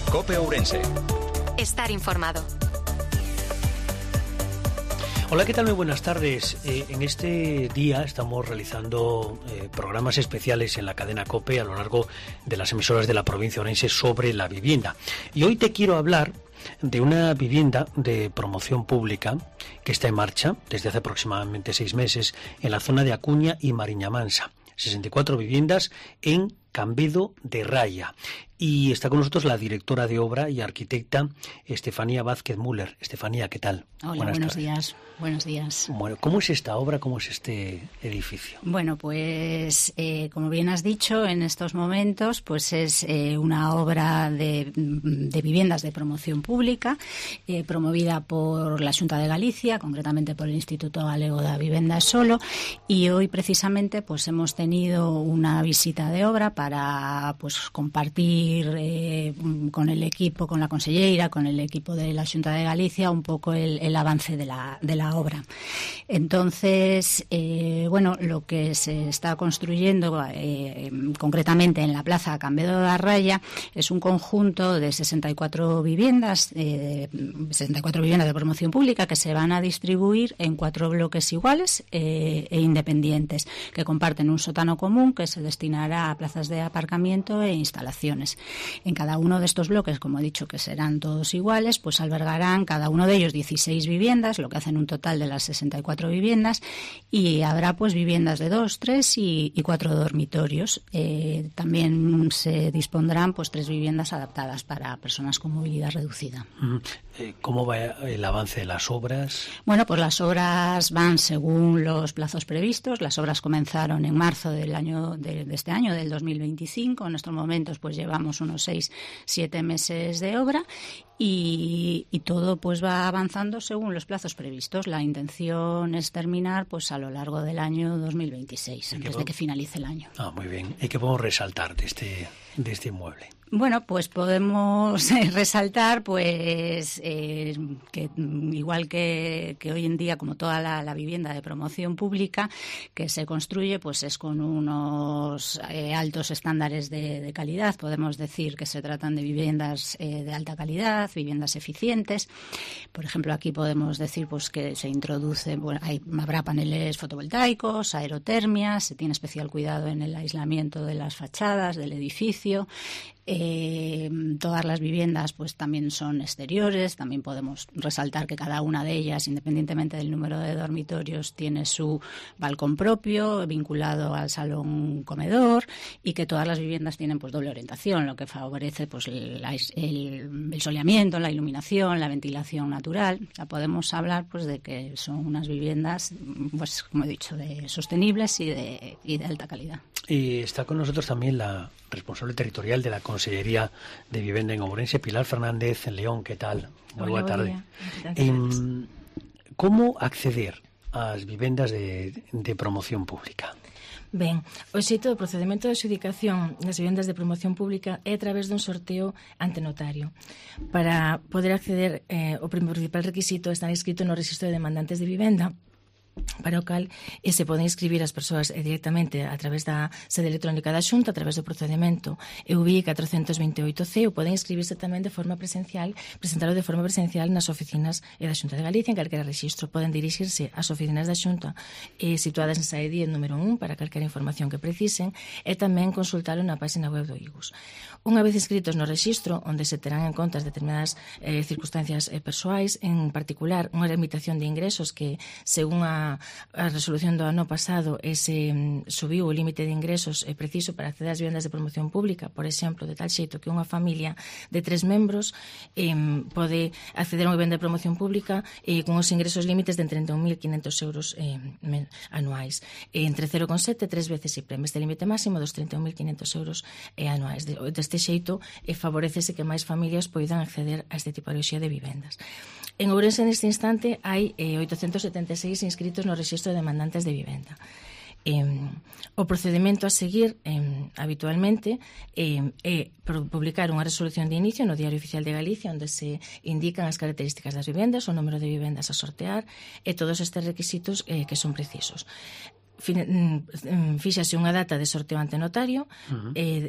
COPE Ourense. Estar informado. Hola, ¿qué tal? Muy buenas tardes. En este día estamos realizando programas especiales en la cadena COPE a lo largo de las emisoras de la provincia orense sobre la vivienda. Y hoy te quiero hablar de una vivienda de promoción pública que está en marcha desde hace aproximadamente 6 meses en la zona de Acuña y Mariñamansa. 64 viviendas en Cambedo de Raya. Y está con nosotros la directora de obra y arquitecta Estefanía Vázquez Müller. Estefanía, ¿qué tal? Hola, buenos días. Buenos días. Bueno, ¿cómo es esta obra? ¿Cómo es este edificio? Bueno, pues como bien has dicho, en estos momentos pues es una obra de viviendas de promoción pública promovida por la Xunta de Galicia, concretamente por el Instituto Galego da Vivenda Solo, y hoy precisamente pues hemos tenido una visita de obra para pues compartir con el equipo, con la conselleira, con el equipo de la Xunta de Galicia un poco el avance de la obra. Entonces, bueno, lo que se está construyendo concretamente en la Plaza Cambedo da Raya es un conjunto de 64 viviendas de promoción pública que se van a distribuir en 4 bloques iguales e independientes, que comparten un sótano común que se destinará a plazas de aparcamiento e instalaciones. En cada uno de estos bloques, como he dicho, que serán todos iguales, pues albergarán cada uno de ellos 16 viviendas, lo que hacen un total de las 64 viviendas, y habrá pues viviendas de 2, 3 y 4 dormitorios. También se dispondrán pues 3 viviendas adaptadas para personas con movilidad reducida. ¿Cómo va el avance de las obras? Bueno, pues las obras van según los plazos previstos. Las obras comenzaron en marzo de este año, del 2025. En estos momentos pues llevamos unos 6-7 meses de obra y todo pues va avanzando según los plazos previstos. La intención es terminar pues a lo largo del año 2026, antes de que finalice el año. Muy bien. ¿Y qué podemos resaltar de este inmueble? Bueno, pues podemos resaltar pues que igual que hoy en día, como toda la vivienda de promoción pública que se construye, pues es con unos altos estándares de calidad. Podemos decir que se tratan de viviendas de alta calidad, viviendas eficientes. Por ejemplo, aquí podemos decir pues que se introduce, bueno, habrá paneles fotovoltaicos, aerotermia, se tiene especial cuidado en el aislamiento de las fachadas del edificio. Todas las viviendas pues también son exteriores. También podemos resaltar que cada una de ellas, independientemente del número de dormitorios, tiene su balcón propio vinculado al salón comedor, y que todas las viviendas tienen pues doble orientación, lo que favorece pues el soleamiento, la iluminación, la ventilación natural. O sea, podemos hablar pues de que son unas viviendas pues como he dicho, de sostenibles y de alta calidad. Y está con nosotros también la responsable territorial de la Consellería de Vivienda en Ourense, Pilar Fernández en León. ¿Qué tal? Moi boa tarde. Como acceder ás vivendas de promoción pública? Ben, o xeito do procedimento de adxudicación das vivendas de promoción pública é a través dun sorteo ante notario. Para poder acceder, o principal requisito é estar inscrito no registro de demandantes de vivenda, para o cal se poden inscribir as persoas directamente a través da sede electrónica da Xunta, a través do procedimento EUBI 428C, ou poden inscribirse tamén de forma presencial, presentalo de forma presencial nas oficinas da Xunta de Galicia. En calquera rexistro poden dirixirse ás oficinas da Xunta situadas en Saedí en número 1 para calquera información que precisen, e tamén consultalo na página web do IGUS. Unha vez inscritos no rexistro, onde se terán en conta determinadas circunstancias persoais, en particular unha limitación de ingresos que, según a resolución do ano pasado, subiu o límite de ingresos preciso para acceder ás vivendas de promoción pública, por exemplo, de tal xeito que unha familia de 3 membros pode acceder a unha vivenda de promoción pública con os ingresos límites de 31.500 euros anuais, entre 0,7 e 3 veces IPREM. Este límite máximo dos 31.500 euros anuais. Deste xeito favorecese que máis familias poidan acceder a este tipoloxía de vivendas. En Ourense, neste instante, hai 876 inscritos no rexistro de demandantes de vivenda. O procedimento a seguir habitualmente é publicar unha resolución de inicio no Diario Oficial de Galicia, onde se indican as características das vivendas, o número de vivendas a sortear e todos estes requisitos que son precisos. Fíxase unha data de sorteo ante notario,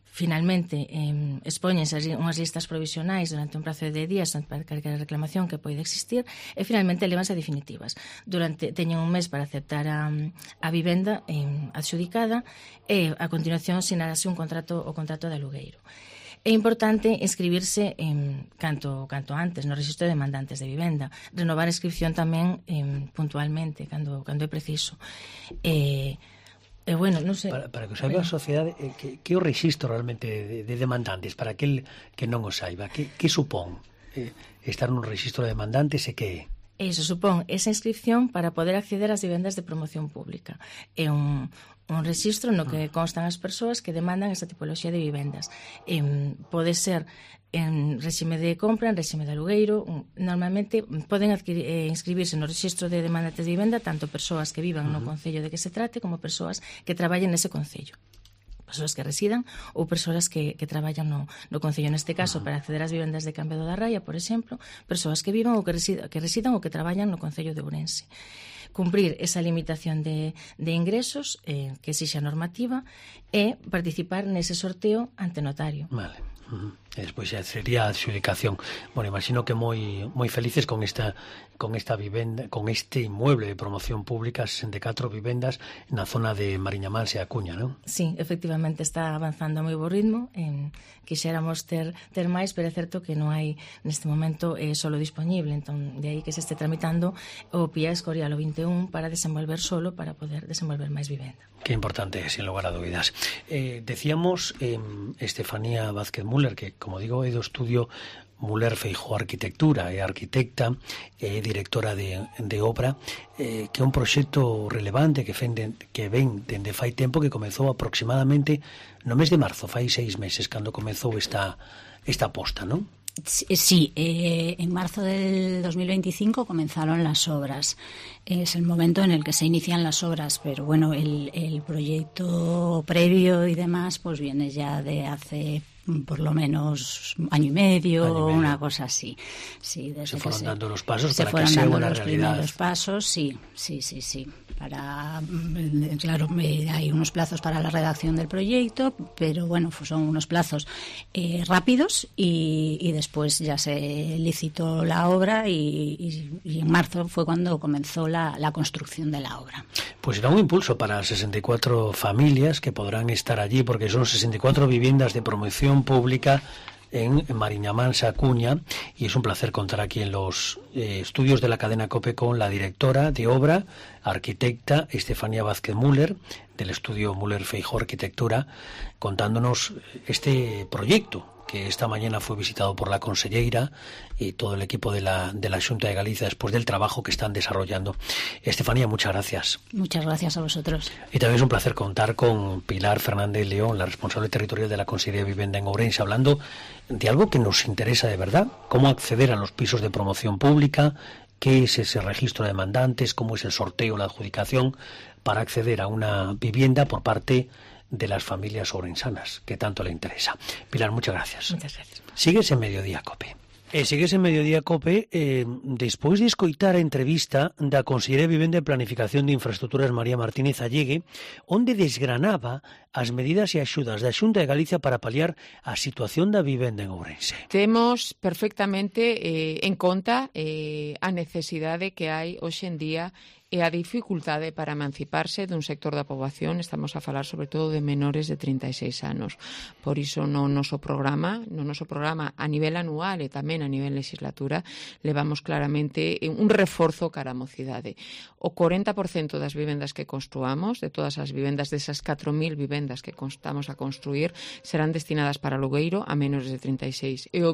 finalmente expóñense unhas listas provisionais durante un prazo de días para calquera reclamación que poida existir e finalmente levanse definitivas. Teñen un mes para aceptar a vivenda adxudicada e a continuación sinarase o contrato de alugueiro. É importante inscribirse canto antes no registro de demandantes de vivenda, renovar a inscripción tamén puntualmente cando é preciso. Bueno, non sei. Para que o saiba a sociedade, que o rexistro realmente de demandantes, para aquel que non o saiba, que supón estar nun rexistro de demandantes e que é? Iso supón esa inscripción para poder acceder ás vivendas de promoción pública. É un rexistro no que constan as persoas que demandan esa tipoloxía de vivendas. Pode ser en réxime de compra, en réxime de alugueiro. Normalmente poden inscribirse no rexistro de demandantes de vivenda tanto persoas que vivan no concello de que se trate como persoas que traballen nese concello. Persoas que residan ou persoas que traballan no concello. Neste caso, para acceder ás vivendas de Cambedo da Raia, por exemplo, persoas que vivan ou que residan ou que traballan no concello de Ourense. Cumprir esa limitación de ingresos que exixe a normativa e participar nese sorteo ante notario. Vale. E despois xa sería a adxudicación. Bueno, imagino que moi felices con esta vivenda, con este inmueble de promoción pública, 64 vivendas na zona de Mariñamansa e A Cuña, non? Sí, efectivamente está avanzando a moi bo ritmo. Quixéramos ter máis, pero é certo que non hai neste momento solo disponible, entón de aí que se este tramitando o PIA Escorial o 21 para desenvolver solo, para poder desenvolver máis vivenda. Que importante, sin lugar a dúbidas. Decíamos Estefanía Vázquez Müller, que, como digo, é do estudio Müller Feijóo Arquitectura, é arquitecta e directora de obra, que é un proxecto relevante que ven dende fai tempo, que comezou aproximadamente no mes de marzo, fai 6 meses, cando comezou esta aposta, non? Sí, en marzo del 2025 comenzaron las obras. Es el momento en el que se inician las obras, pero bueno, el proyecto previo y demás pues viene ya de hace por lo menos año y medio, una cosa así. Sí, desde se fueron dando los pasos para que sea una realidad. Los primeros pasos, sí. Claro, hay unos plazos para la redacción del proyecto, pero bueno, son unos plazos rápidos y después ya se licitó la obra y en marzo fue cuando comenzó la construcción de la obra. Pues será un impulso para 64 familias que podrán estar allí, porque son 64 viviendas de promoción pública en Mariñamansa, Cuña, y es un placer contar aquí en los estudios de la cadena COPE con la directora de obra, arquitecta Estefanía Vázquez Müller, del estudio Müller Feijóo Arquitectura, contándonos este proyecto que esta mañana fue visitado por la conselleira y todo el equipo de la Xunta de Galicia después del trabajo que están desarrollando. Estefanía, muchas gracias. Muchas gracias a vosotros. Y también es un placer contar con Pilar Fernández León, la responsable territorial de la Consellería de Vivienda en Ourense, hablando de algo que nos interesa de verdad, cómo acceder a los pisos de promoción pública, qué es ese registro de demandantes, cómo es el sorteo, la adjudicación, para acceder a una vivienda por parte de las familias ourensanas, que tanto le interesa. Pilar, muchas gracias. Muchas gracias. Sigues en Mediodía Cope. Sigues en Mediodía Cope despois de escoitar a entrevista da conselleira de Vivenda e Planificación de Infraestructuras María Martínez Allegue, onde desgranaba as medidas e axudas da Xunta de Galicia para paliar a situación da vivenda en Ourense. Temos perfectamente en conta a necesidade que hai hoxe en día e a dificultade para emanciparse dun sector da poboación. Estamos a falar sobre todo de menores de 36 anos. Por iso no noso programa a nivel anual e tamén a nivel legislatura levamos claramente un reforzo cara a mocidade. O 40% das vivendas que construamos, de todas as vivendas, desas 4.000 vivendas que estamos a construir, serán destinadas para alugueiro a menores de 36 e o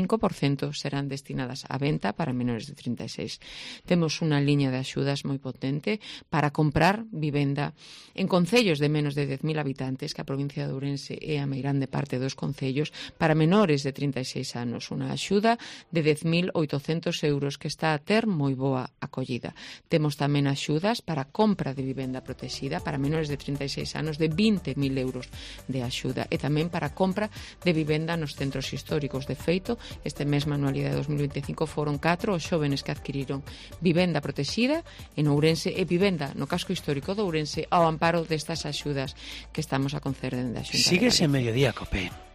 25% serán destinadas a venta para menores de 36. Temos unha liña de axudas moi potente para comprar vivenda en concellos de menos de 10.000 habitantes, que a provincia de Ourense é a meirande parte dos concellos, para menores de 36 anos. Unha axuda de 10.800 euros que está a ter moi boa acollida. Temos tamén axudas para compra de vivenda protexida para menores de 36 anos de 20 20.000 euros de axuda, e tamén para a compra de vivenda nos centros históricos. De feito, este mesma anualidade de 2025 foron 4 os xóvenes que adquiriron vivenda protexida en Ourense e vivenda no casco histórico de Ourense ao amparo destas axudas que estamos a conceder dende a Xunta. Síguese de Galicia. Mediodía Cope.